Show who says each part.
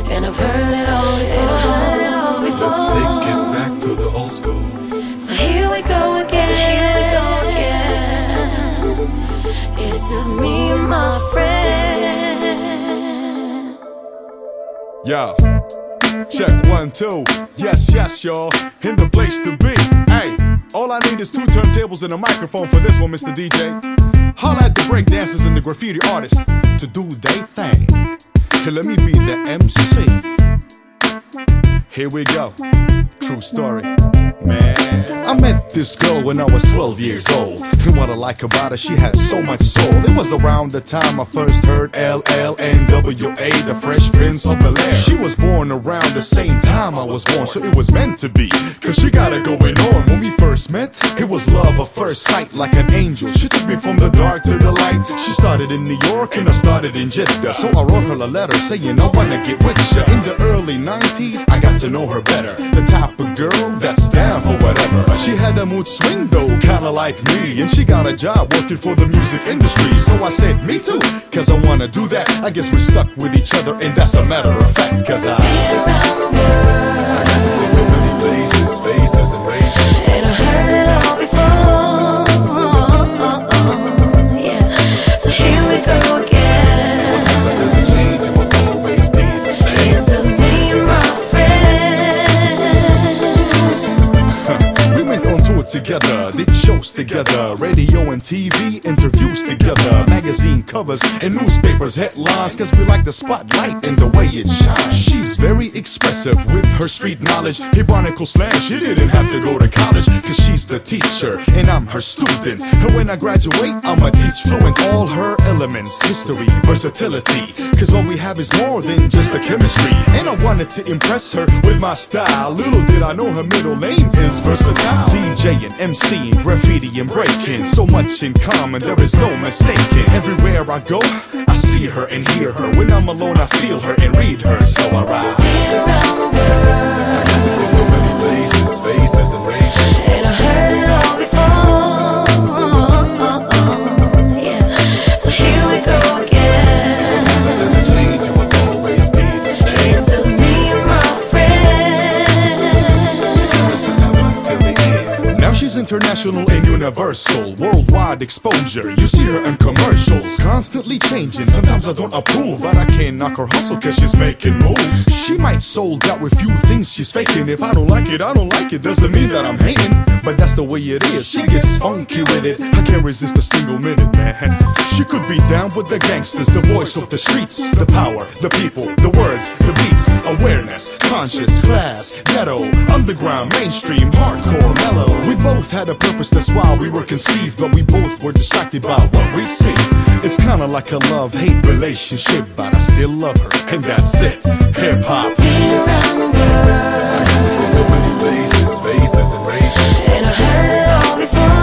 Speaker 1: And I've heard it all before.
Speaker 2: Let's take it back to the old school.
Speaker 1: So here we go again. It's just me and my friend.
Speaker 3: Yo, check 1, 2. Yes, yes, y'all. In the place to be. Hey, all I need is 2 turntables and a microphone for this one, Mr. DJ. Holla at the breakdancers and the graffiti artists to do their thing. Here, let me be the MC. Here we go. True story. Man, I met this girl when I was 12 years old. And what I like about her, she had so much soul. It was around the time I first heard LLNWA, the Fresh Prince of Bel-Air. She was born around the same time I was born, so it was meant to be, cause she got it going on. When we first met, it was love at first sight, like an angel. She took me from the dark to the light. She started in New York and I started in Jeddah, so I wrote her a letter saying I wanna get with ya. In the early 90s, I got to know her better. The type of girl that's down for whatever. She had a mood swing though, kinda like me, and she got a job working for the music industry. So I said, me too, cause I wanna do that. I guess we're stuck with each other and that's a matter of fact. Cause I got to see so many places, faces and races.
Speaker 1: And I heard it all before. Yeah, so here we go again.
Speaker 2: It will never change, it will always be the same.
Speaker 1: It's just me and my friend.
Speaker 3: We went on tour together, did shows together, radio and TV interviews together, magazine covers and newspapers headlines, cause we like the spotlight and the way it shines. She's very expressive with her street knowledge, Hebonical slang, she didn't have to go to college, cause she's the teacher and I'm her student. And when I graduate, I'ma teach fluent all her elements, history, versatility, cause what we have is more than just the chemistry. And I wanted to impress her with my style. Little did I know her middle name is versatile. DJ and MC, graffiti and breaking, so much in common, there is no mistaking. Everywhere I go, I see her and hear her. When I'm alone, I feel her and read her, so I ride
Speaker 1: Around the world.
Speaker 2: I got to see so many places, faces and races.
Speaker 1: And I heard it all before. Yeah, so here we go again.
Speaker 2: It will never change, it will always be the same.
Speaker 1: It's just me and my friend.
Speaker 2: Forever till the end.
Speaker 3: Now she's international and universal, worldwide exposure. You see her in commercials, constantly changing. Sometimes I don't approve, but I can't knock her hustle cause she's making moves. She might sold out with few things she's faking. If I don't like it, I don't like it, doesn't mean that I'm hating. But that's the way it is, she gets funky with it. I can't resist a single minute, man. She could be down with the gangsters, the voice of the streets, the power, the people, the words, the beats, awareness, conscious, class, ghetto, underground, mainstream, hardcore, mellow. We both had a purpose, that's why we were conceived, but we both were distracted by what we see. It's kinda like a love-hate relationship, but I still love her, and that's it. Hip-hop.
Speaker 1: Around the world.
Speaker 2: I got to see so many places, faces and races.
Speaker 1: And I heard it all before.